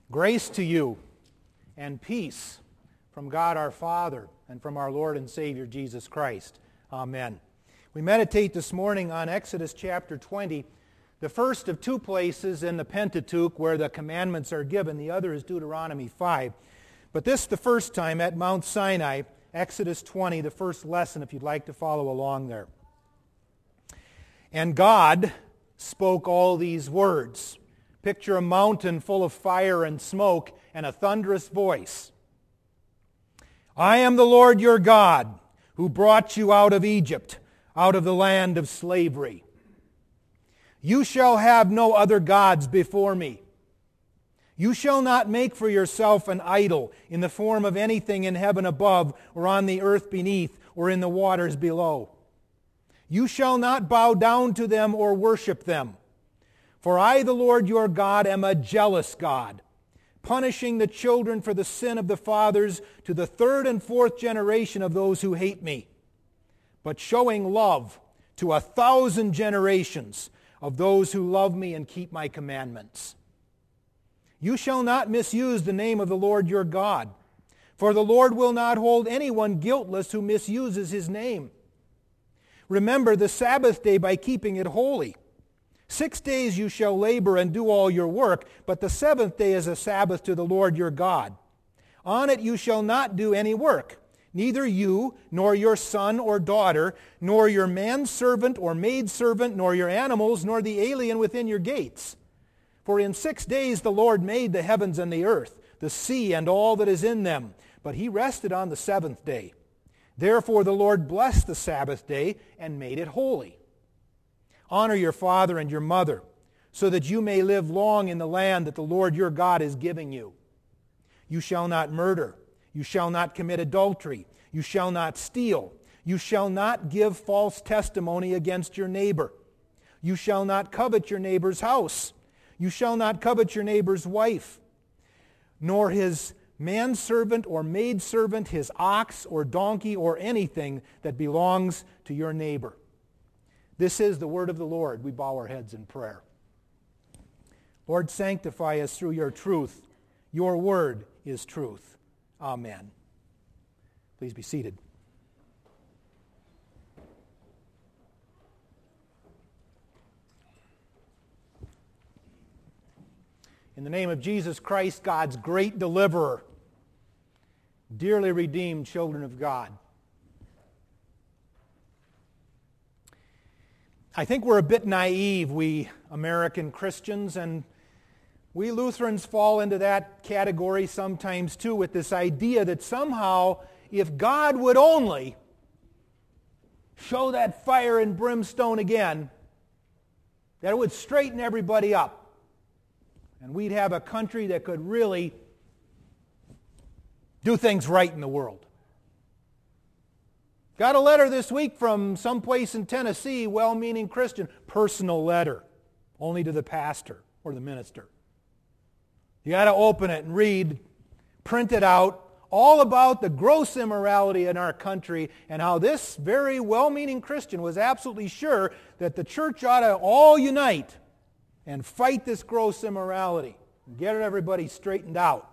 Grace to you and peace from God our Father and from our Lord and Savior Jesus Christ. Amen. We meditate this morning on Exodus chapter 20, the first of two places in the Pentateuch where the commandments are given. The other is Deuteronomy 5. But this the first time at Mount Sinai, Exodus 20, the first lesson if you'd like to follow along there. And God spoke all these words. Picture a mountain full of fire and smoke and a thunderous voice. I am the Lord your God, who brought you out of Egypt, out of the land of slavery. You shall have no other gods before me. You shall not make for yourself an idol in the form of anything in heaven above, or on the earth beneath, or in the waters below. You shall not bow down to them or worship them. For I, the Lord your God, am a jealous God, punishing the children for the sin of the fathers to the third and fourth generation of those who hate me, but showing love to 1,000 generations of those who love me and keep my commandments. You shall not misuse the name of the Lord your God, for the Lord will not hold anyone guiltless who misuses his name. Remember the Sabbath day by keeping it holy. 6 days you shall labor and do all your work, but the seventh day is a Sabbath to the Lord your God. On it you shall not do any work, neither you, nor your son or daughter, nor your manservant or maidservant, nor your animals, nor the alien within your gates. For in 6 days the Lord made the heavens and the earth, the sea and all that is in them, but he rested on the seventh day. Therefore the Lord blessed the Sabbath day and made it holy. Honor your father and your mother, so that you may live long in the land that the Lord your God is giving you. You shall not murder. You shall not commit adultery. You shall not steal. You shall not give false testimony against your neighbor. You shall not covet your neighbor's house. You shall not covet your neighbor's wife, nor his manservant or maidservant, his ox or donkey or anything that belongs to your neighbor. This is the word of the Lord. We bow our heads in prayer. Lord, sanctify us through your truth. Your word is truth. Amen. Please be seated. In the name of Jesus Christ, God's great deliverer, dearly redeemed children of God, I think we're a bit naive, we American Christians, and we Lutherans fall into that category sometimes too, with this idea that somehow if God would only show that fire and brimstone again, that it would straighten everybody up, and we'd have a country that could really do things right in the world. Got a letter this week from someplace in Tennessee, well-meaning Christian, personal letter, only to the pastor or the minister. You got to open it and read, print it out, all about the gross immorality in our country and how this very well-meaning Christian was absolutely sure that the church ought to all unite and fight this gross immorality and get everybody straightened out.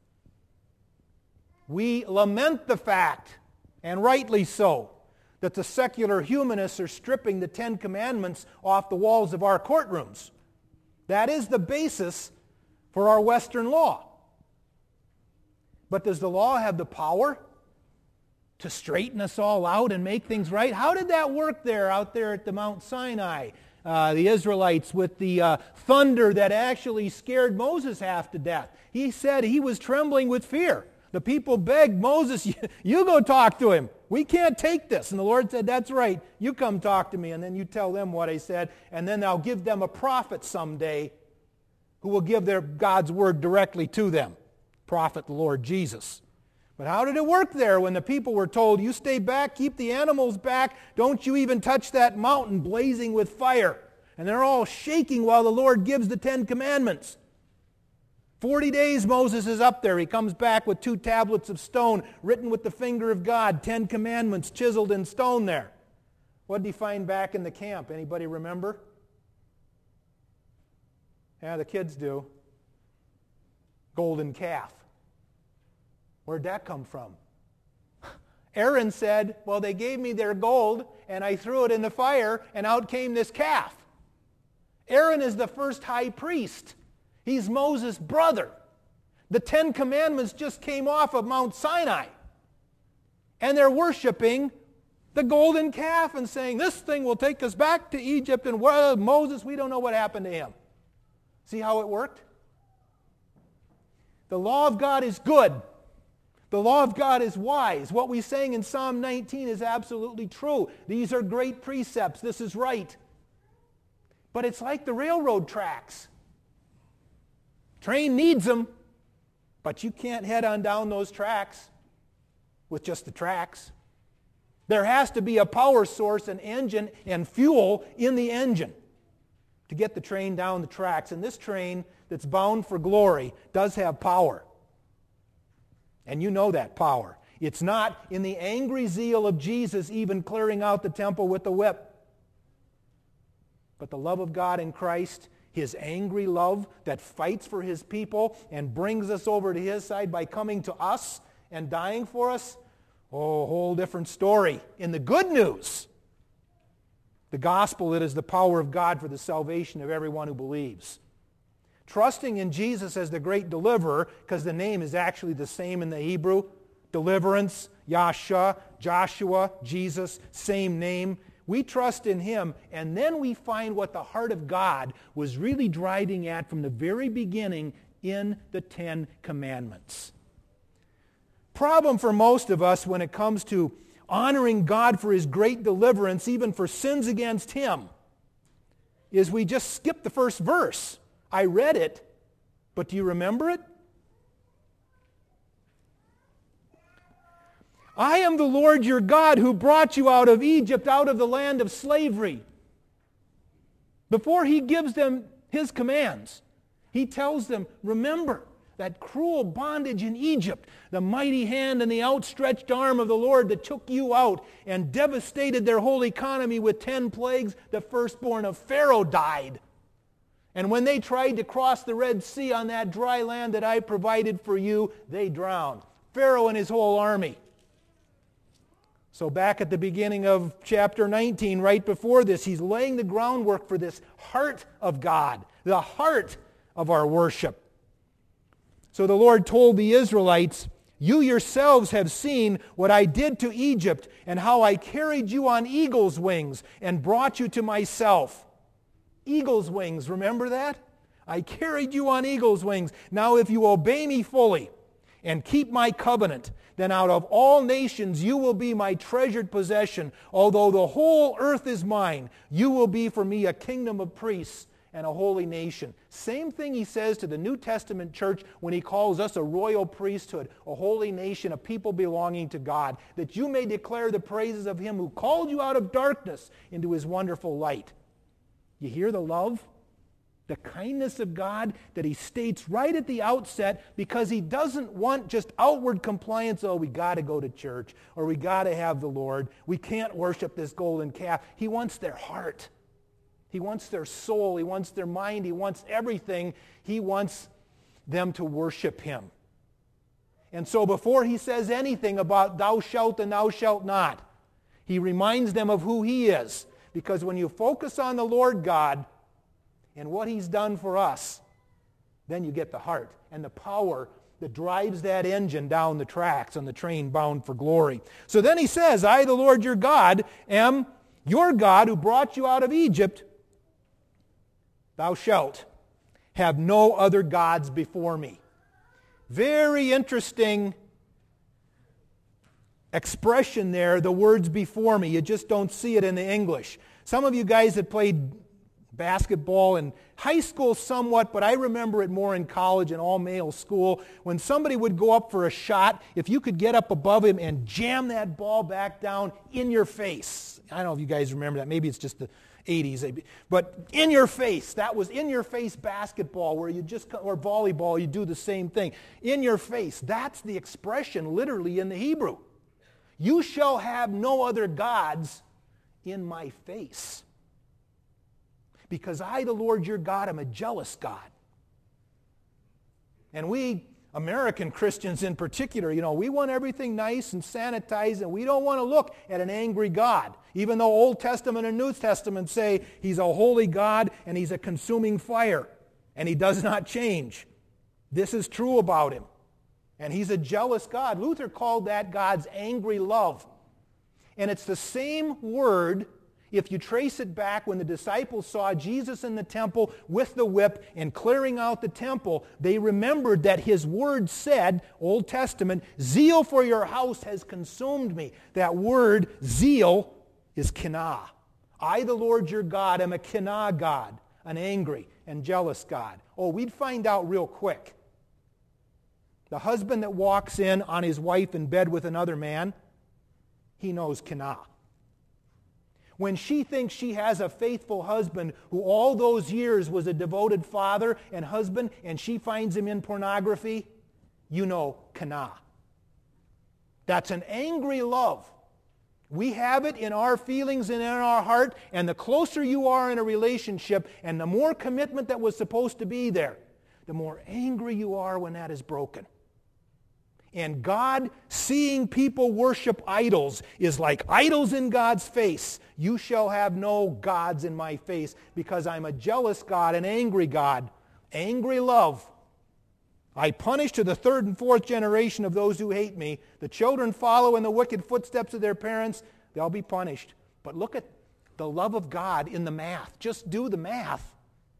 We lament the fact, and rightly so, that the secular humanists are stripping the Ten Commandments off the walls of our courtrooms. That is the basis for our Western law. But does the law have the power to straighten us all out and make things right? How did that work out there at the Mount Sinai? The Israelites with the thunder that actually scared Moses half to death. He said he was trembling with fear. The people begged Moses, you go talk to him. We can't take this. And the Lord said, that's right. You come talk to me, and then you tell them what I said, and then I'll give them a prophet someday who will give their God's word directly to them. Prophet, the Lord Jesus. But how did it work there when the people were told, you stay back, keep the animals back, don't you even touch that mountain blazing with fire? And they're all shaking while the Lord gives the Ten Commandments. 40 days Moses is up there. He comes back with 2 tablets of stone written with the finger of God, 10 commandments chiseled in stone there. What did he find back in the camp? Anybody remember? Yeah, the kids do. golden calf. Where'd that come from? Aaron said, well, they gave me their gold, and I threw it in the fire, and out came this calf. Aaron is the first high priest. He's Moses' brother. The 10 Commandments just came off of Mount Sinai. And they're worshiping the golden calf and saying, this thing will take us back to Egypt, and Moses, we don't know what happened to him. See how it worked? The law of God is good. The law of God is wise. What we sang in Psalm 19 is absolutely true. These are great precepts. This is right. But it's like the railroad tracks. Train needs them, but you can't head on down those tracks with just the tracks. There has to be a power source, an engine, and fuel in the engine to get the train down the tracks. And this train that's bound for glory does have power. And you know that power. It's not in the angry zeal of Jesus even clearing out the temple with the whip. But the love of God in Christ, His angry love that fights for His people and brings us over to His side by coming to us and dying for us, oh, a whole different story. In the good news, the gospel, it is the power of God for the salvation of everyone who believes. Trusting in Jesus as the great deliverer, because the name is actually the same in the Hebrew, deliverance, Yahshua, Joshua, Jesus, same name. We trust in Him, and then we find what the heart of God was really driving at from the very beginning in the 10 Commandments. Problem for most of us when it comes to honoring God for His great deliverance, even for sins against Him, is we just skip the first verse. I read it, but do you remember it? I am the Lord your God who brought you out of Egypt, out of the land of slavery. Before He gives them His commands, He tells them, remember that cruel bondage in Egypt, the mighty hand and the outstretched arm of the Lord that took you out and devastated their whole economy with 10 plagues. The firstborn of Pharaoh died. And when they tried to cross the Red Sea on that dry land that I provided for you, they drowned. Pharaoh and his whole army. So back at the beginning of chapter 19, right before this, he's laying the groundwork for this heart of God, the heart of our worship. So the Lord told the Israelites, you yourselves have seen what I did to Egypt and how I carried you on eagle's wings and brought you to myself. Eagle's wings, remember that? I carried you on eagle's wings. Now if you obey me fully and keep my covenant, then out of all nations you will be my treasured possession. Although the whole earth is mine, you will be for me a kingdom of priests and a holy nation. Same thing he says to the New Testament church when he calls us a royal priesthood, a holy nation, a people belonging to God, that you may declare the praises of Him who called you out of darkness into His wonderful light. You hear the love? The kindness of God that He states right at the outset, because He doesn't want just outward compliance. Oh, we got to go to church, or we got to have the Lord. We can't worship this golden calf. He wants their heart. He wants their soul. He wants their mind. He wants everything. He wants them to worship Him. And so before He says anything about thou shalt and thou shalt not, He reminds them of who He is. Because when you focus on the Lord God and what He's done for us, then you get the heart and the power that drives that engine down the tracks on the train bound for glory. So then He says, I, the Lord your God, am your God who brought you out of Egypt. Thou shalt have no other gods before me. Very interesting expression there, the words before me. You just don't see it in the English. Some of you guys that played basketball in high school somewhat, but I remember it more in college and all-male school. When somebody would go up for a shot, if you could get up above him and jam that ball back down in your face. I don't know if you guys remember that. Maybe it's just the 80s. But in your face. That was in your face basketball, where you just, or volleyball, you do the same thing. In your face. That's the expression literally in the Hebrew. You shall have no other gods in my face. Because I, the Lord your God, am a jealous God. And we American Christians in particular, we want everything nice and sanitized, and we don't want to look at an angry God. Even though Old Testament and New Testament say he's a holy God and he's a consuming fire, and he does not change. This is true about him. And he's a jealous God. Luther called that God's angry love. And it's the same word if you trace it back when the disciples saw Jesus in the temple with the whip and clearing out the temple. They remembered that his word said, Old Testament, zeal for your house has consumed me. That word, zeal, is kinah. I, the Lord your God, am a kinah God, an angry and jealous God. Oh, we'd find out real quick. The husband that walks in on his wife in bed with another man, he knows kinah. When she thinks she has a faithful husband who all those years was a devoted father and husband, and she finds him in pornography, you know kinah. That's an angry love. We have it in our feelings and in our heart, and the closer you are in a relationship and the more commitment that was supposed to be there, the more angry you are when that is broken. And God, seeing people worship idols, is like idols in God's face. You shall have no gods in my face, because I'm a jealous God, an angry God. Angry love. I punish to the third and fourth generation of those who hate me. The children follow in the wicked footsteps of their parents. They'll be punished. But look at the love of God in the math. Just do the math.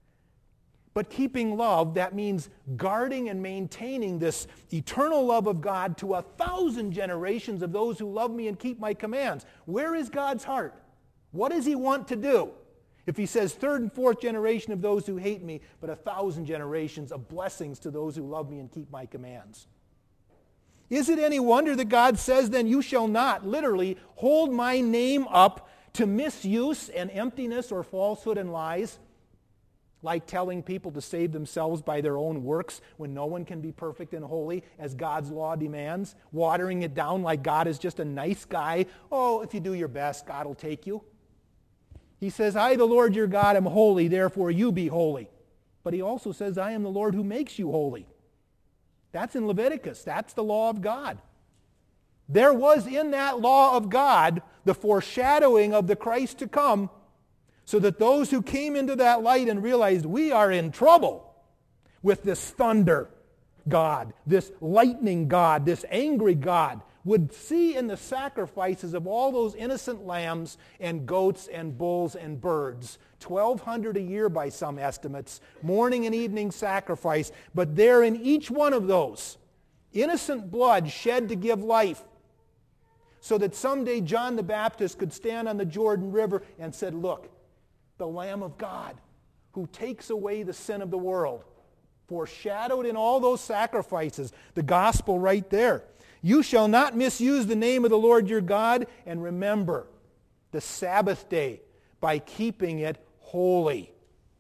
But keeping love, that means guarding and maintaining this eternal love of God to 1,000 generations of those who love me and keep my commands. Where is God's heart? What does he want to do? If he says third and fourth generation of those who hate me, but 1,000 generations of blessings to those who love me and keep my commands. Is it any wonder that God says, then you shall not, literally, hold my name up to misuse and emptiness or falsehood and lies? Like telling people to save themselves by their own works when no one can be perfect and holy as God's law demands. Watering it down like God is just a nice guy. Oh, if you do your best, God will take you. He says, I, the Lord your God, am holy, therefore you be holy. But he also says, I am the Lord who makes you holy. That's in Leviticus. That's the law of God. There was in that law of God the foreshadowing of the Christ to come, so that those who came into that light and realized we are in trouble with this thunder God, this lightning God, this angry God, would see in the sacrifices of all those innocent lambs and goats and bulls and birds, 1,200 a year by some estimates, morning and evening sacrifice, but there in each one of those, innocent blood shed to give life, so that someday John the Baptist could stand on the Jordan River and said, look, the Lamb of God who takes away the sin of the world, foreshadowed in all those sacrifices, the gospel right there. You shall not misuse the name of the Lord your God, and remember the Sabbath day by keeping it holy.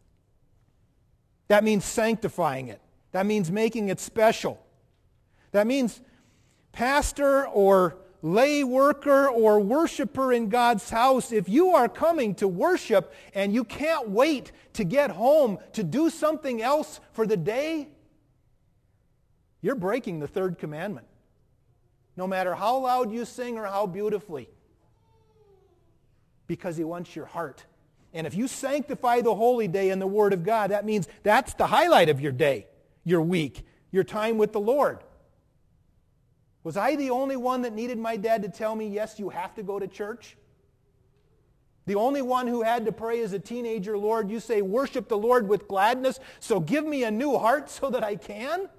That means sanctifying it. That means making it special. That means pastor or lay worker or worshiper in God's house, if you are coming to worship and you can't wait to get home to do something else for the day, you're breaking the third commandment. No matter how loud you sing or how beautifully. Because he wants your heart. And if you sanctify the holy day in the Word of God, that means that's the highlight of your day, your week, your time with the Lord. Was I the only one that needed my dad to tell me, yes, you have to go to church? The only one who had to pray as a teenager, Lord, you say, worship the Lord with gladness, so give me a new heart so that I can?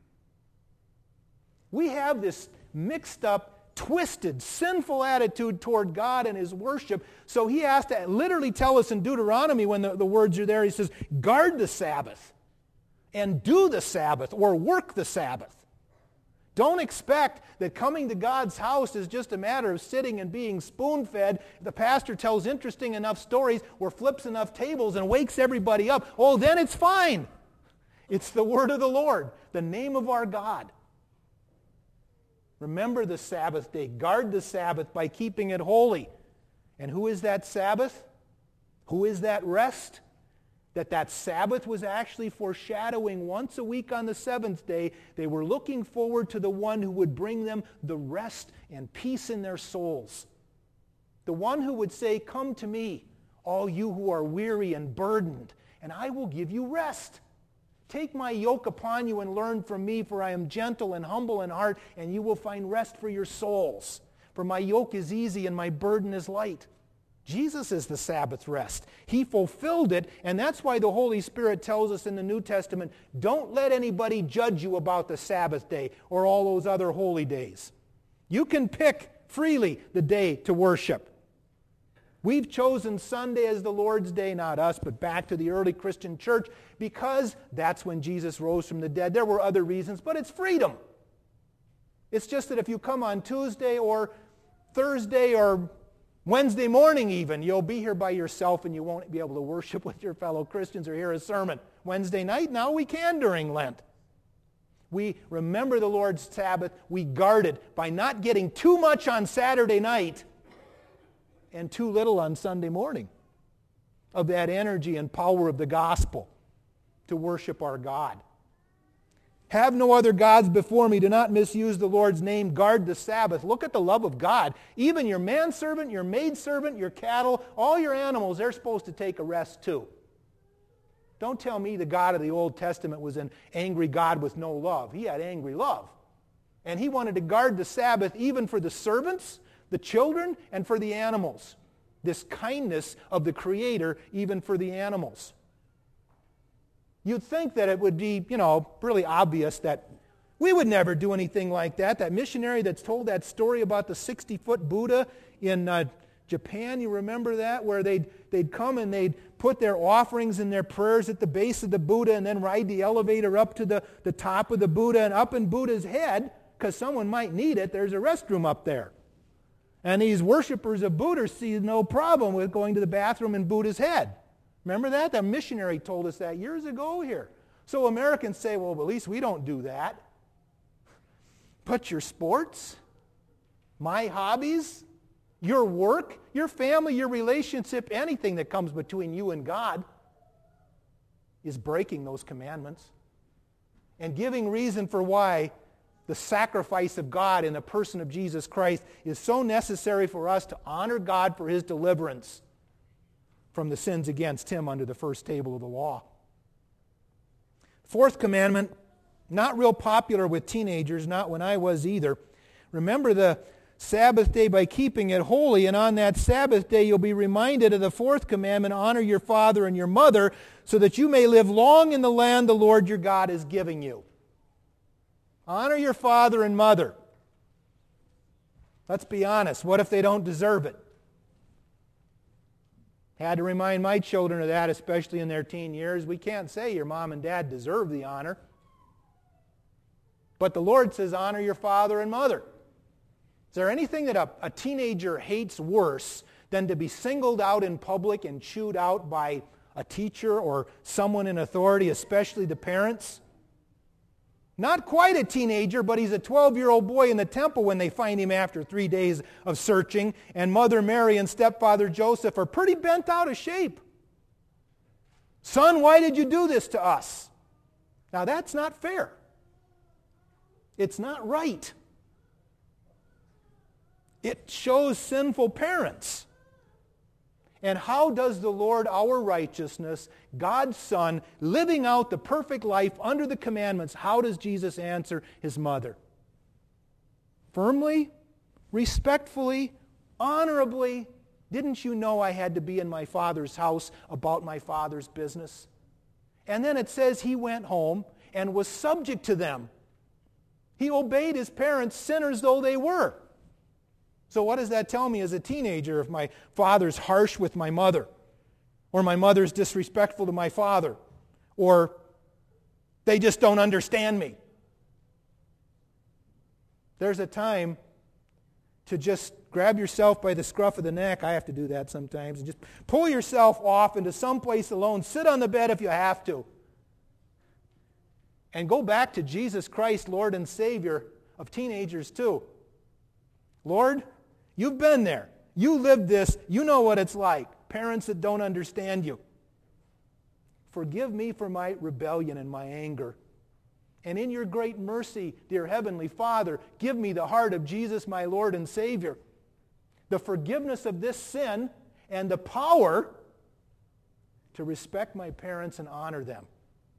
We have this mixed up, twisted, sinful attitude toward God and his worship, so he has to literally tell us in Deuteronomy when the words are there, he says, guard the Sabbath and do the Sabbath or work the Sabbath. Don't expect that coming to God's house is just a matter of sitting and being spoon-fed. The pastor tells interesting enough stories or flips enough tables and wakes everybody up. Oh, then it's fine. It's the word of the Lord, the name of our God. Remember the Sabbath day. Guard the Sabbath by keeping it holy. And who is that Sabbath? Who is that rest? that Sabbath was actually foreshadowing once a week on the seventh day. They were looking forward to the one who would bring them the rest and peace in their souls. The one who would say, "Come to me, all you who are weary and burdened, and I will give you rest. Take my yoke upon you and learn from me, for I am gentle and humble in heart, and you will find rest for your souls. For my yoke is easy and my burden is light." Jesus is the Sabbath rest. He fulfilled it, and that's why the Holy Spirit tells us in the New Testament, don't let anybody judge you about the Sabbath day or all those other holy days. You can pick freely the day to worship. We've chosen Sunday as the Lord's Day, not us, but back to the early Christian church, because that's when Jesus rose from the dead. There were other reasons, but it's freedom. It's just that if you come on Tuesday or Thursday or Wednesday morning even, you'll be here by yourself and you won't be able to worship with your fellow Christians or hear a sermon. Wednesday night, now we can during Lent. We remember the Lord's Sabbath. We guard it by not getting too much on Saturday night and too little on Sunday morning of that energy and power of the gospel to worship our God. Have no other gods before me. Do not misuse the Lord's name. Guard the Sabbath. Look at the love of God. Even your manservant, your maidservant, your cattle, all your animals, they're supposed to take a rest too. Don't tell me the God of the Old Testament was an angry God with no love. He had angry love. And he wanted to guard the Sabbath even for the servants, the children, and for the animals. This kindness of the Creator even for the animals. You'd think that it would be, really obvious that we would never do anything like that. That missionary that's told that story about the 60-foot Buddha in Japan, you remember that? Where they'd come and they'd put their offerings and their prayers at the base of the Buddha and then ride the elevator up to the top of the Buddha, and up in Buddha's head, because someone might need it, there's a restroom up there. And these worshipers of Buddha see no problem with going to the bathroom in Buddha's head. Remember that? That missionary told us that years ago here. So Americans say, well, at least we don't do that. But your sports, my hobbies, your work, your family, your relationship, anything that comes between you and God is breaking those commandments and giving reason for why the sacrifice of God in the person of Jesus Christ is so necessary for us to honor God for His deliverance from the sins against Him under the first table of the law. Fourth commandment, not real popular with teenagers, not when I was either. Remember the Sabbath day by keeping it holy, and on that Sabbath day you'll be reminded of the fourth commandment, honor your father and your mother, so that you may live long in the land the Lord your God is giving you. Honor your father and mother. Let's be honest, what if they don't deserve it? Had to remind my children of that, especially in their teen years. We can't say your mom and dad deserve the honor. But the Lord says honor your father and mother. Is there anything that a teenager hates worse than to be singled out in public and chewed out by a teacher or someone in authority, especially the parents? Not quite a teenager, but he's a 12-year-old boy in the temple when they find him after 3 days of searching, and Mother Mary and stepfather Joseph are pretty bent out of shape. Son, why did you do this to us? Now that's not fair. It's not right. It shows sinful parents. And how does the Lord, our righteousness, God's Son, living out the perfect life under the commandments, how does Jesus answer His mother? Firmly, respectfully, honorably. Didn't you know I had to be in my Father's house about my Father's business? And then it says He went home and was subject to them. He obeyed His parents, sinners though they were. So what does that tell me as a teenager if my father's harsh with my mother, or my mother's disrespectful to my father, or they just don't understand me? There's a time to just grab yourself by the scruff of the neck. I have to do that sometimes. And just pull yourself off into some place alone. Sit on the bed if you have to. And go back to Jesus Christ, Lord and Savior of teenagers too. Lord, you've been there. You lived this. You know what it's like. Parents that don't understand you. forgive me for my rebellion and my anger. And in your great mercy, dear Heavenly Father, give me the heart of Jesus, my Lord and Savior. The forgiveness of this sin and the power to respect my parents and honor them.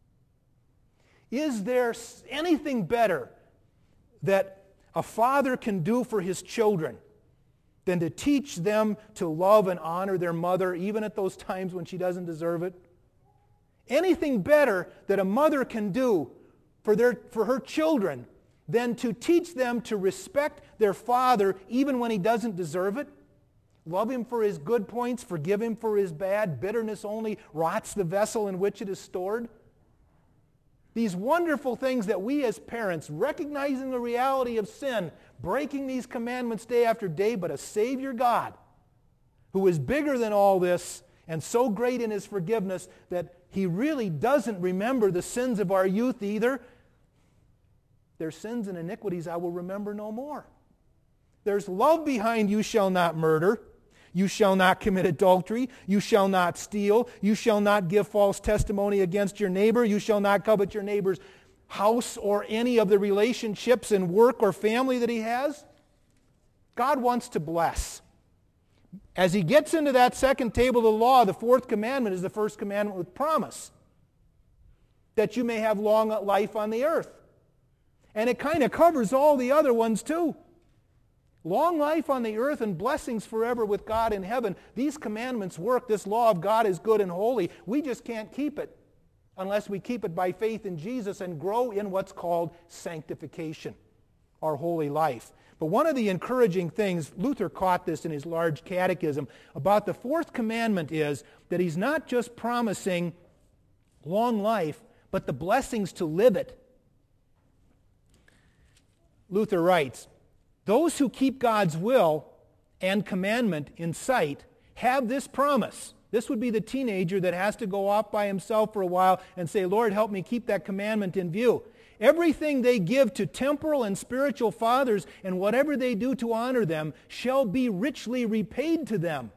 Is there anything better that a father can do for his children than to teach them to love and honor their mother, even at those times when she doesn't deserve it? Anything better that a mother can do for her children than to teach them to respect their father even when he doesn't deserve it? Love him for his good points, forgive him for his bad. Bitterness only rots the vessel in which it is stored. These wonderful things that we as parents, recognizing the reality of sin, breaking these commandments day after day, but a Savior God who is bigger than all this and so great in his forgiveness that he really doesn't remember the sins of our youth either. Their sins and iniquities I will remember no more. There's love behind you shall not murder. You shall not commit adultery. You shall not steal. You shall not give false testimony against your neighbor. You shall not covet your neighbor's house or any of the relationships in work or family that he has. God wants to bless. As he gets into that second table of the law, the fourth commandment is the first commandment with promise, that you may have long life on the earth. And it kind of covers all the other ones too. Long life on the earth and blessings forever with God in heaven. These commandments work. This law of God is good and holy. We just can't keep it unless we keep it by faith in Jesus and grow in what's called sanctification, our holy life. But one of the encouraging things, Luther caught this in his large catechism, about the fourth commandment is that he's not just promising long life, but the blessings to live it. Luther writes, those who keep God's will and commandment in sight have this promise. This would be the teenager that has to go off by himself for a while and say, Lord, help me keep that commandment in view. Everything they give to temporal and spiritual fathers and whatever they do to honor them shall be richly repaid to them.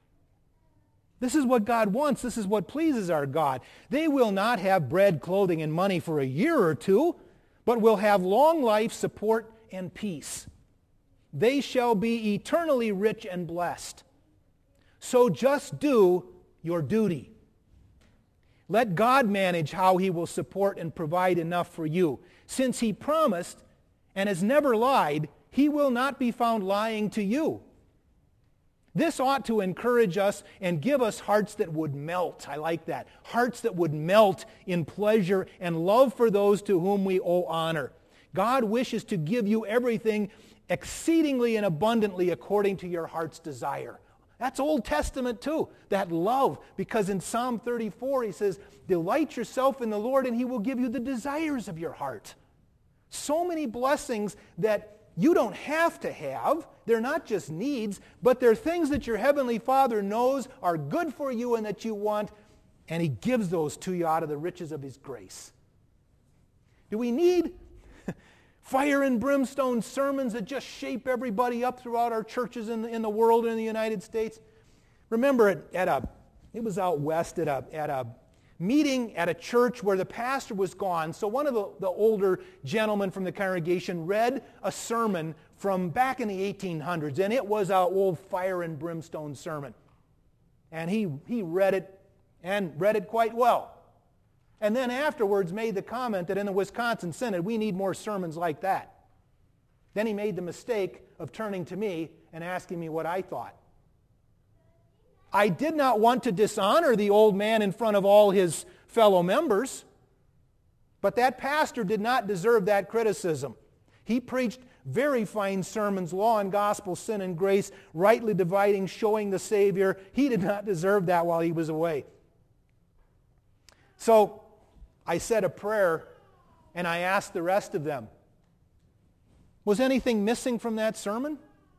This is what God wants. This is what pleases our God. They will not have bread, clothing, and money for a year or two, but will have long life, support, and peace. They shall be eternally rich and blessed. So just do your duty. Let God manage how he will support and provide enough for you. Since he promised and has never lied, he will not be found lying to you. This ought to encourage us and give us hearts that would melt. I like that. Hearts that would melt in pleasure and love for those to whom we owe honor. God wishes to give you everything exceedingly and abundantly according to your heart's desire. That's Old Testament too, that love, because in Psalm 34 he says, delight yourself in the Lord and he will give you the desires of your heart. So many blessings that you don't have to have. They're not just needs, but they're things that your Heavenly Father knows are good for you and that you want, and he gives those to you out of the riches of his grace. Do we need fire and brimstone sermons that just shape everybody up throughout our churches in the world and in the United States? Remember it was out west at a meeting at a church where the pastor was gone. So one of the older gentlemen from the congregation read a sermon from back in the 1800s, and it was an old fire and brimstone sermon. And he read it, and read it quite well. And then afterwards made the comment that in the Wisconsin Synod, we need more sermons like that. Then he made the mistake of turning to me and asking me what I thought. I did not want to dishonor the old man in front of all his fellow members, but that pastor did not deserve that criticism. He preached very fine sermons, law and gospel, sin and grace, rightly dividing, showing the Savior. He did not deserve that while he was away. So I said a prayer and I asked the rest of them, was anything missing from that sermon?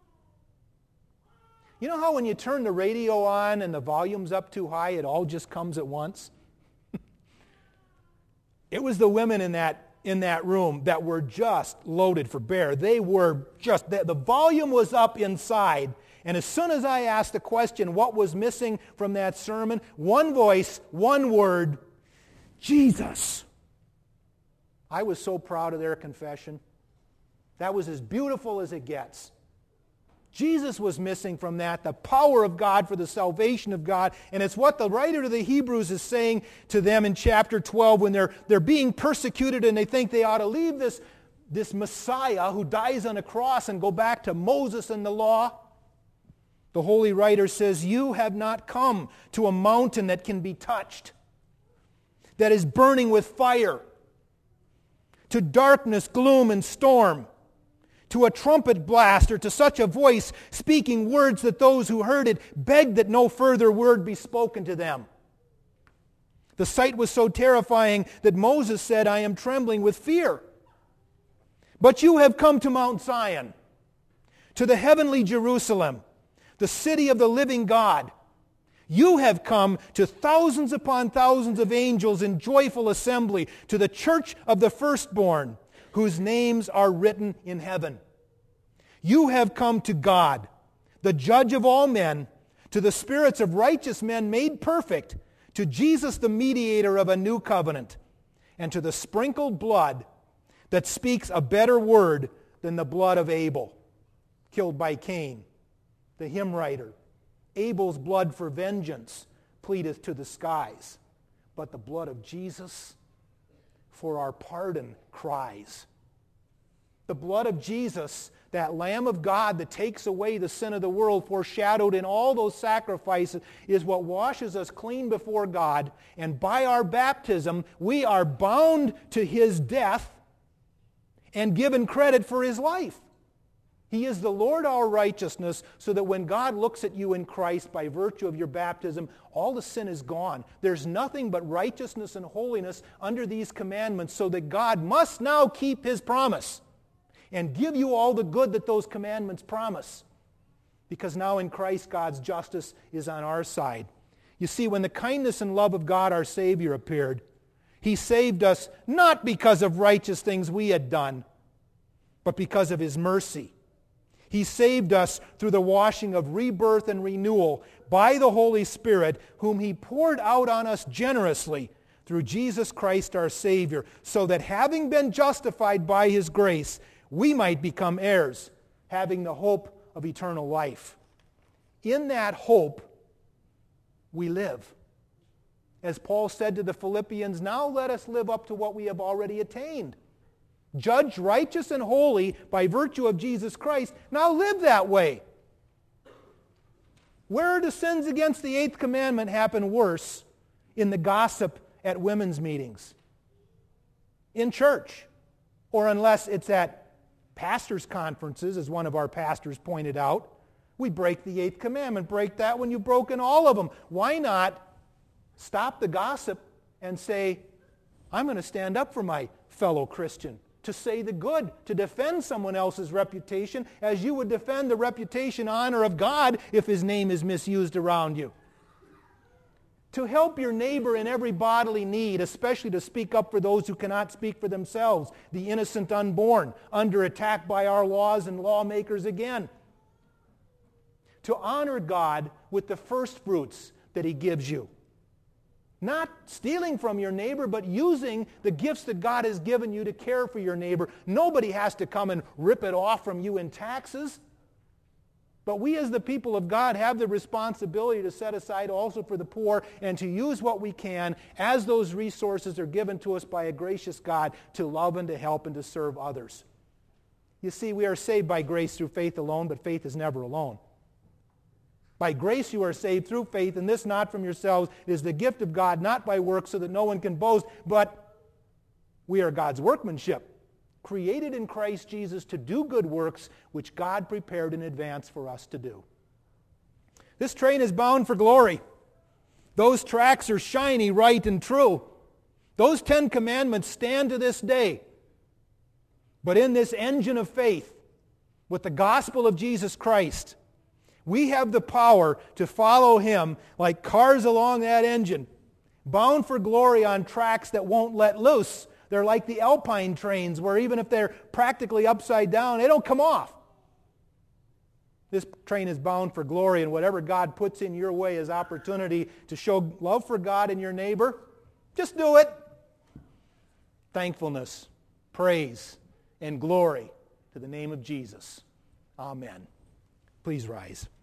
You know how when you turn the radio on and the volume's up too high, it all just comes at once? It was the women in that room that were just loaded for bear. They were just, the volume was up inside. And as soon as I asked the question, what was missing from that sermon? One voice, one word, Jesus. I was so proud of their confession. That was as beautiful as it gets. Jesus was missing from that, the power of God for the salvation of God. And it's what the writer to the Hebrews is saying to them in chapter 12 when they're being persecuted and they think they ought to leave this Messiah who dies on a cross and go back to Moses and the law. The holy writer says, you have not come to a mountain that can be touched, that is burning with fire, to darkness, gloom, and storm, to a trumpet blast, or to such a voice speaking words that those who heard it begged that no further word be spoken to them. The sight was so terrifying that Moses said, I am trembling with fear. But you have come to Mount Zion, to the heavenly Jerusalem, the city of the living God. You have come to thousands upon thousands of angels in joyful assembly, to the church of the firstborn, whose names are written in heaven. You have come to God, the judge of all men, to the spirits of righteous men made perfect, to Jesus the mediator of a new covenant, and to the sprinkled blood that speaks a better word than the blood of Abel, killed by Cain, the hymn writer. Abel's blood for vengeance pleadeth to the skies, but the blood of Jesus for our pardon cries. The blood of Jesus, that Lamb of God that takes away the sin of the world, foreshadowed in all those sacrifices, is what washes us clean before God. And by our baptism, we are bound to His death and given credit for His life. He is the Lord our righteousness, so that when God looks at you in Christ by virtue of your baptism, all the sin is gone. There's nothing but righteousness and holiness under these commandments, so that God must now keep His promise and give you all the good that those commandments promise. Because now in Christ, God's justice is on our side. You see, when the kindness and love of God our Savior appeared, He saved us not because of righteous things we had done, but because of His mercy. He saved us through the washing of rebirth and renewal by the Holy Spirit, whom He poured out on us generously through Jesus Christ our Savior, so that having been justified by His grace, we might become heirs, having the hope of eternal life. In that hope, we live. As Paul said to the Philippians, now let us live up to what we have already attained. Judged righteous and holy by virtue of Jesus Christ, now live that way. Where do sins against the eighth commandment happen worse? In the gossip at women's meetings, in church, or unless it's at pastors' conferences, as one of our pastors pointed out. We break the eighth commandment. Break that when you've broken all of them. Why not stop the gossip and say, I'm going to stand up for my fellow Christian, to say the good, to defend someone else's reputation as you would defend the reputation, honor of God if His name is misused around you. To help your neighbor in every bodily need, especially to speak up for those who cannot speak for themselves, the innocent unborn, under attack by our laws and lawmakers again. To honor God with the first fruits that He gives you. Not stealing from your neighbor, but using the gifts that God has given you to care for your neighbor. Nobody has to come and rip it off from you in taxes. But we as the people of God have the responsibility to set aside also for the poor and to use what we can as those resources are given to us by a gracious God to love and to help and to serve others. You see, we are saved by grace through faith alone, but faith is never alone. By grace you are saved through faith, and this not from yourselves. It is the gift of God, not by works, so that no one can boast. But we are God's workmanship, created in Christ Jesus to do good works, which God prepared in advance for us to do. This train is bound for glory. Those tracks are shiny, right, and true. Those 10 commandments stand to this day. But in this engine of faith, with the gospel of Jesus Christ, we have the power to follow Him like cars along that engine, bound for glory on tracks that won't let loose. They're like the Alpine trains, where even if they're practically upside down, they don't come off. This train is bound for glory, and whatever God puts in your way as opportunity to show love for God and your neighbor, just do it. thankfulness, praise, and glory to the name of Jesus. Amen. Please rise.